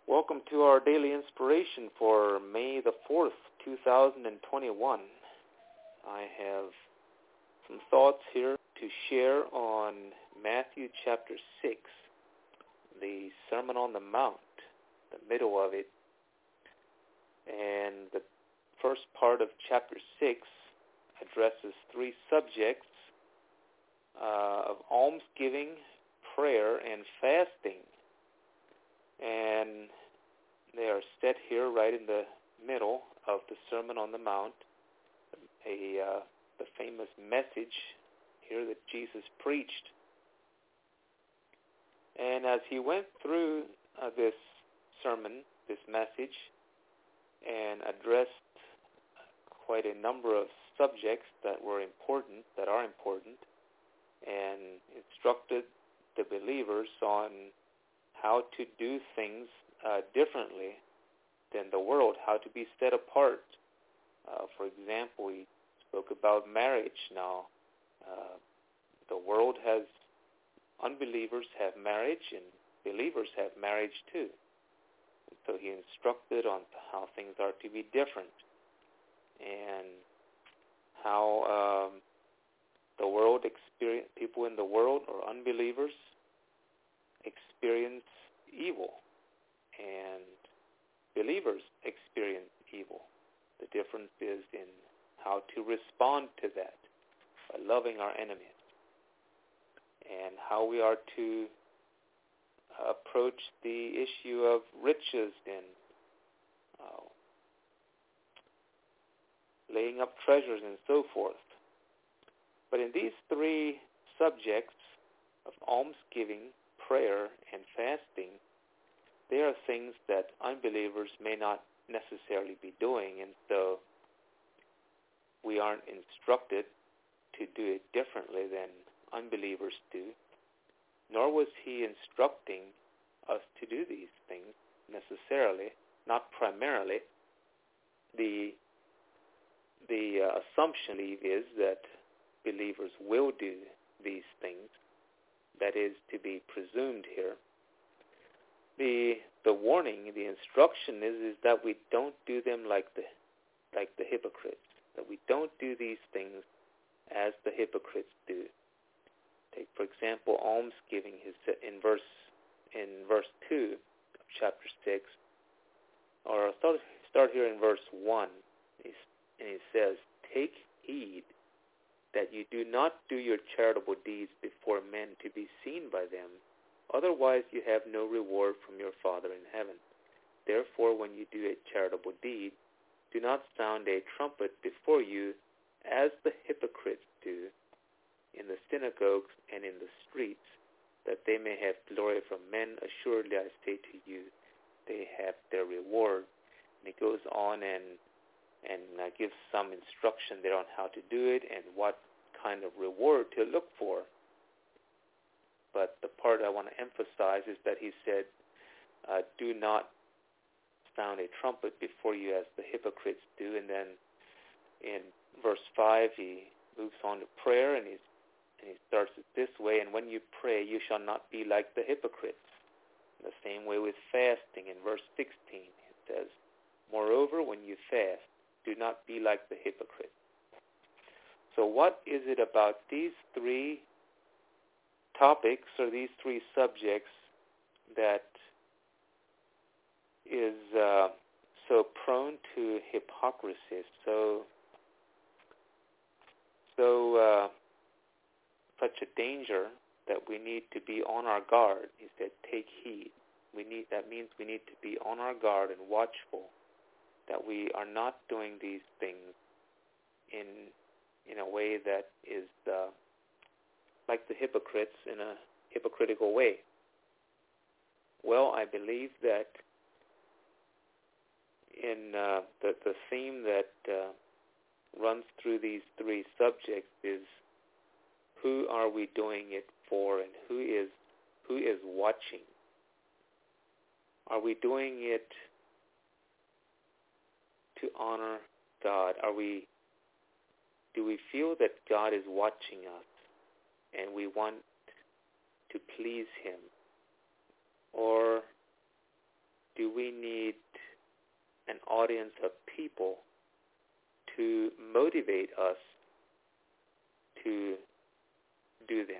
Welcome to our daily inspiration for May the 4th, 2021. I have some thoughts here to share on Matthew chapter 6, the Sermon on the Mount, the middle of it. And the first part of chapter 6 addresses three subjects of almsgiving, prayer, and fasting. And they are set here right in the middle of the Sermon on the Mount, the famous message here that Jesus preached. And as he went through this sermon, this message, and addressed quite a number of subjects that are important, and instructed the believers on how to do things differently than the world, how to be set apart. For example, we spoke about marriage. Now, the world has, unbelievers have marriage, and believers have marriage too. And so he instructed on how things are to be different, and how the world people in the world or unbelievers experience evil, and believers experience evil. The difference is in how to respond to that by loving our enemies, and how we are to approach the issue of riches and laying up treasures and so forth. But in these three subjects of almsgiving, prayer, and fasting, there are things that unbelievers may not necessarily be doing, and so we aren't instructed to do it differently than unbelievers do, nor was he instructing us to do these things necessarily, not primarily. The assumption is that believers will do these things. That is to be presumed here. The warning, the instruction is that we don't do them like the hypocrites. That we don't do these things as the hypocrites do. Take, for example, almsgiving. In verse 2 of chapter 6, or I'll start here in verse 1, and he says, "Take heed that you do not do your charitable deeds before men to be seen by them. Otherwise you have no reward from your Father in heaven. Therefore, when you do a charitable deed, do not sound a trumpet before you, as the hypocrites do in the synagogues and in the streets, that they may have glory from men. Assuredly, I say to you, they have their reward." And it goes on and gives some instruction there on how to do it and what kind of reward to look for. But the part I want to emphasize is that he said, do not sound a trumpet before you as the hypocrites do. And then in verse 5, he moves on to prayer, and he starts it this way: "And when you pray, you shall not be like the hypocrites." In the same way with fasting, in verse 16, it says, "Moreover, when you fast, do not be like the hypocrites." So what is it about these three topics or these three subjects that is so prone to hypocrisy, such a danger that we need to be on our guard? He said, "Take heed." That means we need to be on our guard and watchful, that we are not doing these things in a way that is like the hypocrites, in a hypocritical way. Well, I believe that in the theme that runs through these three subjects is, who are we doing it for, and who is watching? Are we doing it to honor God? Do we feel that God is watching us and we want to please him? Or do we need an audience of people to motivate us to do them?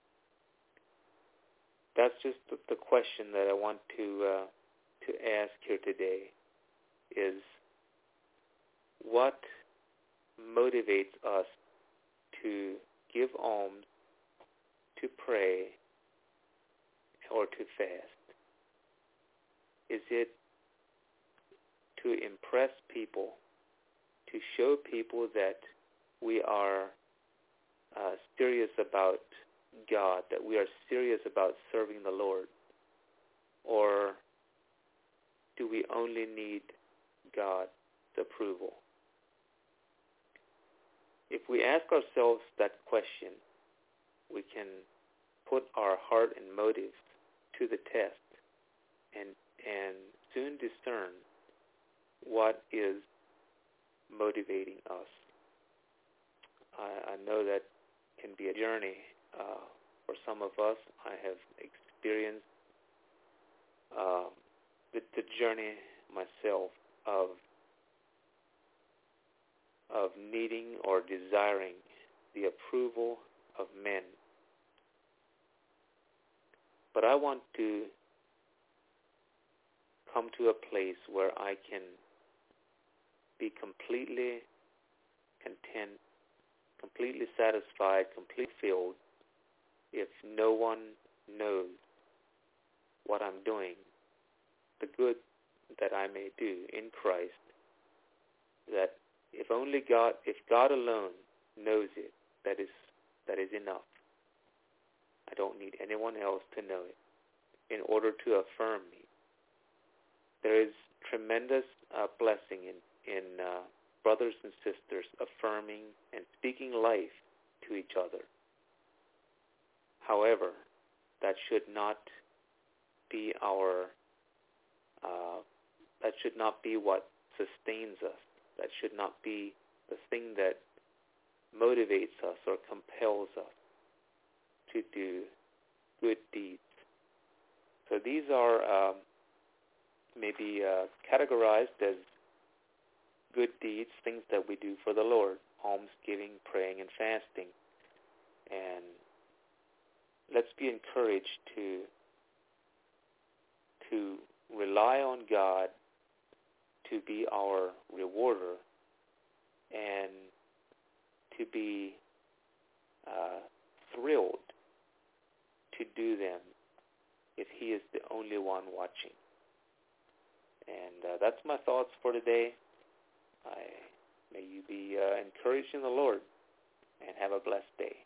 That's just the question that I want to ask here today, is what motivates us to give alms, to pray, or to fast? Is it to impress people, to show people that we are serious about God, that we are serious about serving the Lord? Or do we only need God's approval? If we ask ourselves that question, we can put our heart and motives to the test and soon discern what is motivating us. I know that can be a journey for some of us. I have experienced the journey myself of needing or desiring the approval of men. But I want to come to a place where I can be completely content, completely satisfied, completely filled if no one knows what I'm doing, the good that I may do in Christ, that if God alone knows it, that is enough. I don't need anyone else to know it in order to affirm me. There is tremendous blessing in brothers and sisters affirming and speaking life to each other. However, that should not be that should not be what sustains us. That should not be the thing that motivates us or compels us to do good deeds. So these are maybe categorized as good deeds, things that we do for the Lord: almsgiving, praying, and fasting. And let's be encouraged to rely on God to be our rewarder and to be thrilled to do them if He is the only one watching. And that's my thoughts for today. May you be encouraged in the Lord, and have a blessed day.